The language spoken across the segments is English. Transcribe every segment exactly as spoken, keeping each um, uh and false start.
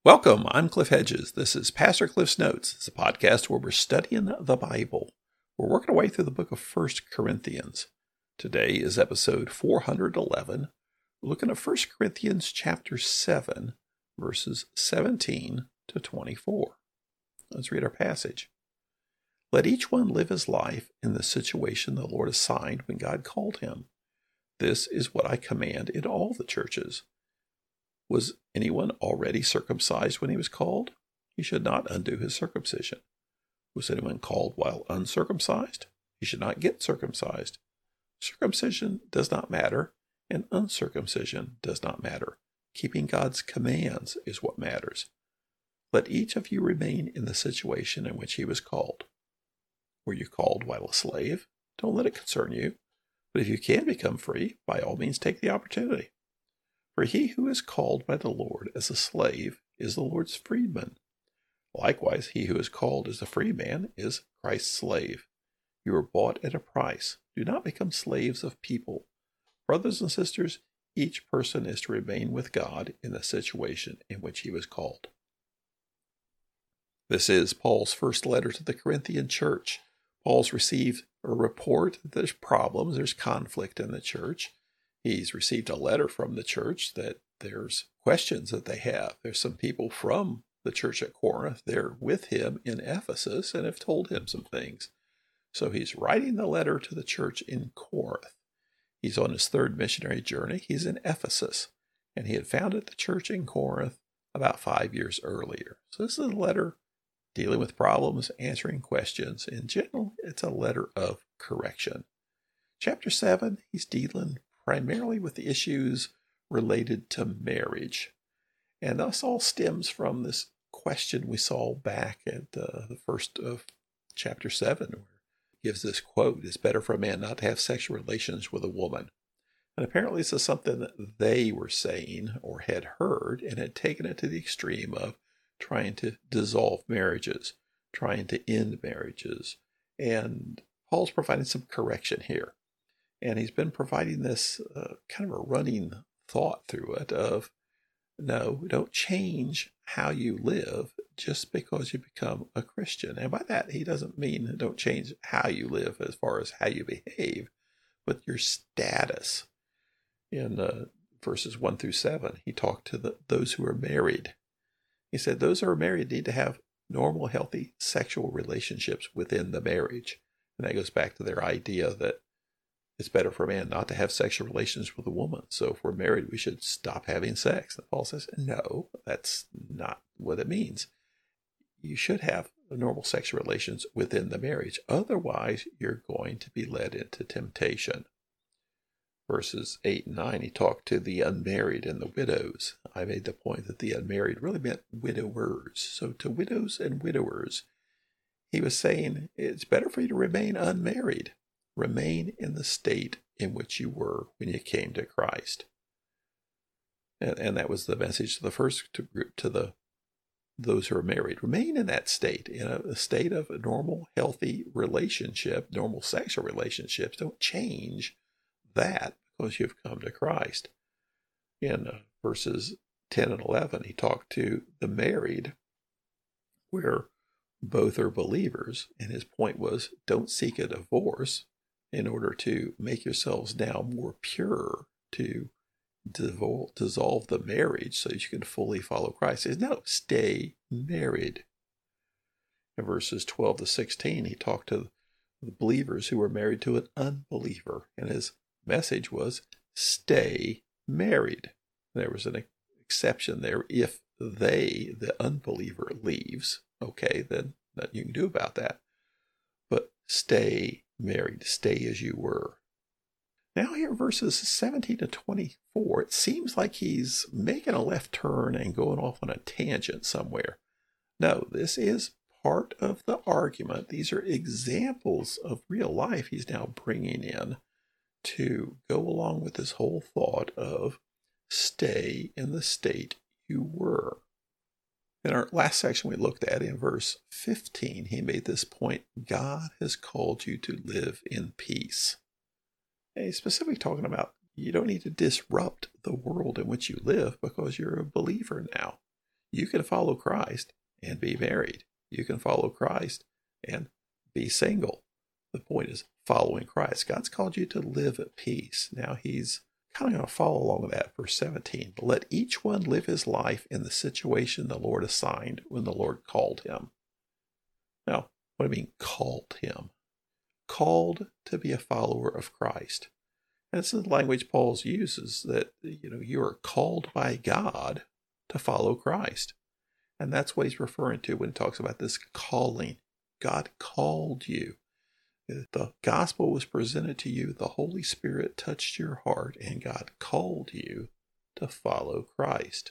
Welcome, I'm Cliff Hedges. This is Pastor Cliff's Notes. It's a podcast where we're studying the Bible. We're working our way through the book of First Corinthians. Today is episode four hundred eleven. We're looking at First Corinthians chapter seven, verses seventeen to twenty-four. Let's read our passage. Let each one live his life in the situation the Lord assigned when God called him. This is what I command in all the churches. Was anyone already circumcised when he was called? He should not undo his circumcision. Was anyone called while uncircumcised? He should not get circumcised. Circumcision does not matter, and uncircumcision does not matter. Keeping God's commands is what matters. Let each of you remain in the situation in which he was called. Were you called while a slave? Don't let it concern you. But if you can become free, by all means take the opportunity. For he who is called by the Lord as a slave is the Lord's freedman. Likewise, he who is called as a free man is Christ's slave. You are bought at a price. Do not become slaves of people. Brothers and sisters, each person is to remain with God in the situation in which he was called. This is Paul's first letter to the Corinthian church. Paul's received a report that there's problems, there's conflict in the church. He's received a letter from the church that there's questions that they have. There's some people from the church at Corinth. They're with him in Ephesus and have told him some things. So he's writing the letter to the church in Corinth. He's on his third missionary journey. He's in Ephesus, and he had founded the church in Corinth about five years earlier. So this is a letter dealing with problems, answering questions. In general, it's a letter of correction. Chapter seven, he's dealing primarily with the issues related to marriage. And this all stems from this question we saw back at uh, the first of chapter seven, where he gives this quote, "It's better for a man not to have sexual relations with a woman." And apparently this is something that they were saying or had heard and had taken it to the extreme of trying to dissolve marriages, trying to end marriages. And Paul's providing some correction here. And he's been providing this uh, kind of a running thought through it of, no, don't change how you live just because you become a Christian. And by that, he doesn't mean don't change how you live as far as how you behave, but your status. In uh, verses one through seven, he talked to the, those who are married. He said those who are married need to have normal, healthy sexual relationships within the marriage. And that goes back to their idea that it's better for a man not to have sexual relations with a woman. So if we're married, we should stop having sex. And Paul says, no, that's not what it means. You should have normal sexual relations within the marriage. Otherwise, you're going to be led into temptation. Verses eight and nine, he talked to the unmarried and the widows. I made the point that the unmarried really meant widowers. So to widows and widowers, he was saying, it's better for you to remain unmarried. Remain in the state in which you were when you came to Christ. And, and that was the message to the first group, to the those who are married. Remain in that state, in a, a state of a normal, healthy relationship, normal sexual relationships. Don't change that because you've come to Christ. In uh, verses ten and eleven, he talked to the married, where both are believers, and his point was, don't seek a divorce in order to make yourselves now more pure, to dissolve, dissolve the marriage so that you can fully follow Christ. He says, no, stay married. In verses twelve to sixteen, he talked to the believers who were married to an unbeliever, and his message was, stay married. There was an exception there. If they, the unbeliever, leaves, okay, then nothing you can do about that. But stay married, stay as you were. Now here, verses seventeen to twenty-four, it seems like he's making a left turn and going off on a tangent somewhere. No, this is part of the argument. These are examples of real life he's now bringing in to go along with this whole thought of stay in the state you were. In our last section we looked at, in verse fifteen, he made this point, God has called you to live in peace. And he's specifically talking about you don't need to disrupt the world in which you live because you're a believer now. You can follow Christ and be married. You can follow Christ and be single. The point is following Christ. God's called you to live at peace. Now he's kind of going to follow along with that. Verse seventeen, let each one live his life in the situation the Lord assigned when the Lord called him. Now, what do I mean called him? Called to be a follower of Christ. And it's the language Paul uses, that, you know, you are called by God to follow Christ. And that's what he's referring to when he talks about this calling. God called you. The gospel was presented to you. The Holy Spirit touched your heart, and God called you to follow Christ.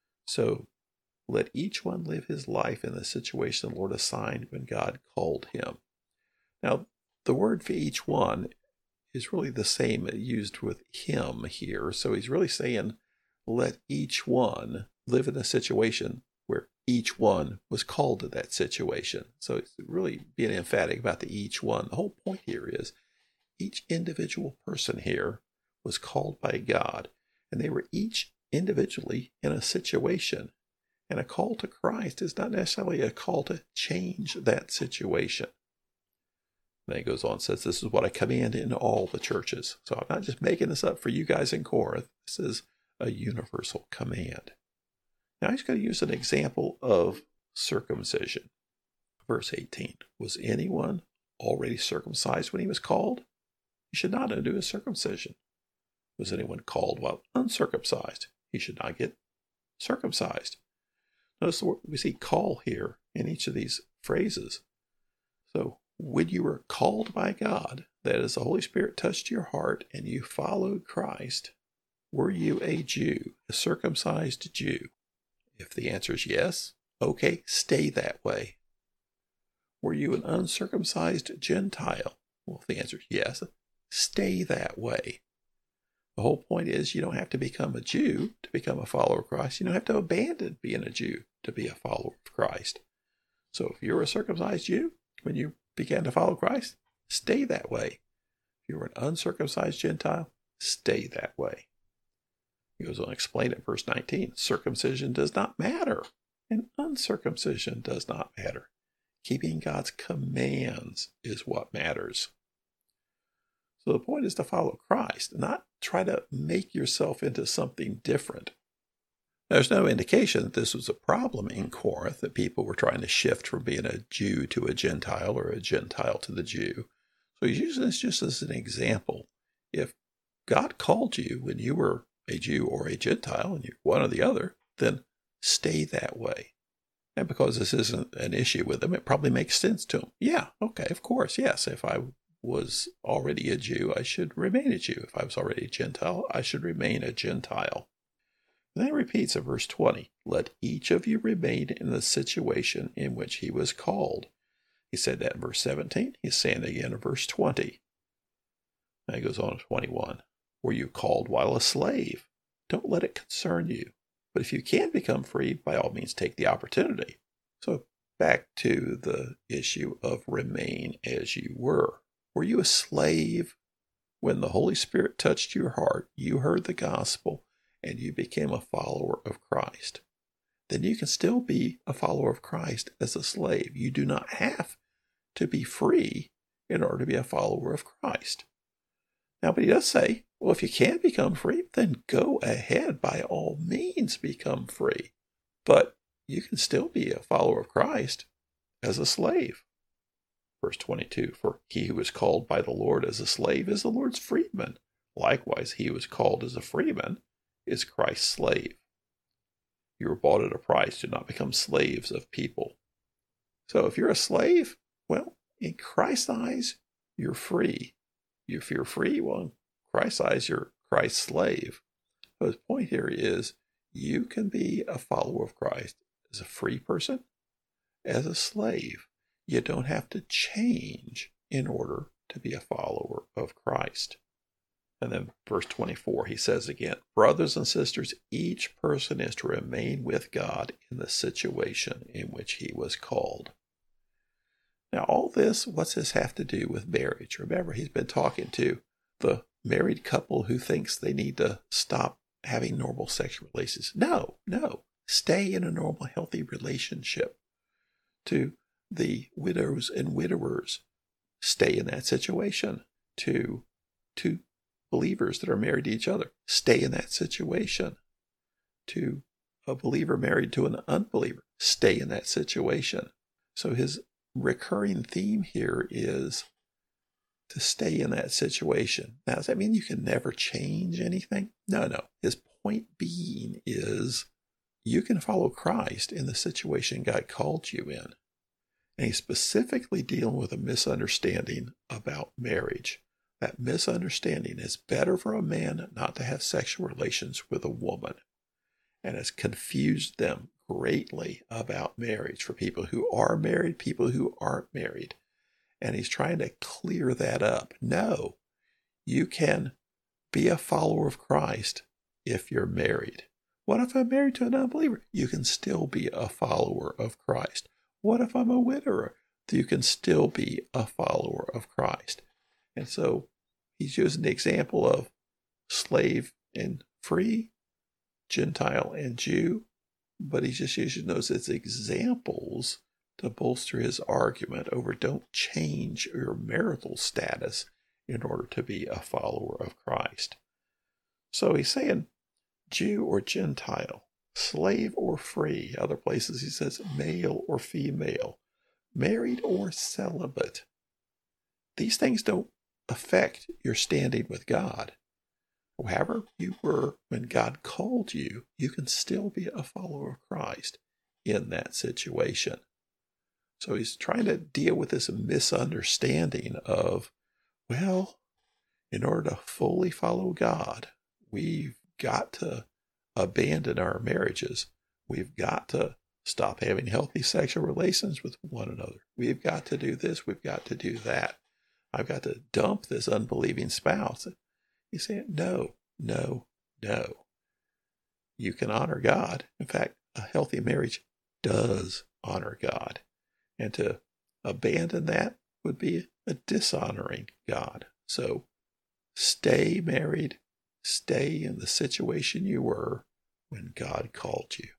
So let each one live his life in the situation the Lord assigned when God called him. Now, the word for each one is really the same used with him here. So he's really saying, let each one live in a situation where each one was called to that situation. So it's really being emphatic about the each one. The whole point here is each individual person here was called by God, and they were each individually in a situation. And a call to Christ is not necessarily a call to change that situation. Then he goes on and says, this is what I command in all the churches. So I'm not just making this up for you guys in Corinth. This is a universal command. Now he's going to use an example of circumcision. Verse eighteen, was anyone already circumcised when he was called? He should not undo his circumcision. Was anyone called while uncircumcised? He should not get circumcised. Notice the word, we see call here in each of these phrases. So when you were called by God, that is, the Holy Spirit touched your heart and you followed Christ, were you a Jew, a circumcised Jew? If the answer is yes, okay, stay that way. Were you an uncircumcised Gentile? Well, if the answer is yes, stay that way. The whole point is you don't have to become a Jew to become a follower of Christ. You don't have to abandon being a Jew to be a follower of Christ. So if you're a circumcised Jew, when you began to follow Christ, stay that way. If you're an uncircumcised Gentile, stay that way. He goes on to explain it, verse nineteen. Circumcision does not matter, and uncircumcision does not matter. Keeping God's commands is what matters. So the point is to follow Christ, not try to make yourself into something different. There's no indication that this was a problem in Corinth, that people were trying to shift from being a Jew to a Gentile or a Gentile to the Jew. So he's using this just as an example. If God called you when you were a Jew or a Gentile, and you're one or the other, then stay that way. And because this isn't an issue with them, it probably makes sense to them. Yeah, okay, of course, yes. If I was already a Jew, I should remain a Jew. If I was already a Gentile, I should remain a Gentile. And then he repeats in verse twenty, let each of you remain in the situation in which he was called. He said that in verse seventeen. He's saying it again in verse twenty. Now he goes on to twenty-one. Were you called while a slave? Don't let it concern you. But if you can become free, by all means take the opportunity. So back to the issue of remain as you were. Were you a slave when the Holy Spirit touched your heart, you heard the gospel, and you became a follower of Christ? Then you can still be a follower of Christ as a slave. You do not have to be free in order to be a follower of Christ. Now, but he does say, well, if you can become free, then go ahead. By all means, become free. But you can still be a follower of Christ as a slave. Verse twenty-two, for he who is called by the Lord as a slave is the Lord's freedman. Likewise, he who is called as a freeman is Christ's slave. You were bought at a price. Do not become slaves of people. So if you're a slave, well, in Christ's eyes, you're free. If you're free, well, in Christ's eyes, you're Christ's slave. So his point here is you can be a follower of Christ as a free person, as a slave. You don't have to change in order to be a follower of Christ. And then verse twenty-four, he says again, brothers and sisters, each person is to remain with God in the situation in which he was called. Now, all this, what's this have to do with marriage? Remember, he's been talking to the married couple who thinks they need to stop having normal sexual relations. No, no. stay in a normal, healthy relationship. To the widows and widowers, stay in that situation. To two believers that are married to each other, stay in that situation. To a believer married to an unbeliever, stay in that situation. So his recurring theme here is to stay in that situation. Now, does that mean you can never change anything? No, no. His point being is you can follow Christ in the situation God called you in. And he's specifically dealing with a misunderstanding about marriage. That misunderstanding is better for a man not to have sexual relations with a woman. And has confused them greatly about marriage for people who are married, people who aren't married. And he's trying to clear that up. No, you can be a follower of Christ if you're married. What if I'm married to an unbeliever? You can still be a follower of Christ. What if I'm a widower? You can still be a follower of Christ. And so he's using the example of slave and free, Gentile and Jew, but he's just using those as examples to bolster his argument over don't change your marital status in order to be a follower of Christ. So he's saying Jew or Gentile, slave or free. Other places he says male or female, married or celibate. These things don't affect your standing with God. However you were when God called you, you can still be a follower of Christ in that situation. So he's trying to deal with this misunderstanding of, well, in order to fully follow God, we've got to abandon our marriages. We've got to stop having healthy sexual relations with one another. We've got to do this. We've got to do that. I've got to dump this unbelieving spouse. He's saying, no, no, no. You can honor God. In fact, a healthy marriage does honor God. And to abandon that would be a dishonoring God. So stay married. Stay in the situation you were when God called you.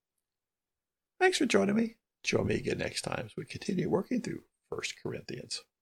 Thanks for joining me. Join me again next time as we continue working through First Corinthians.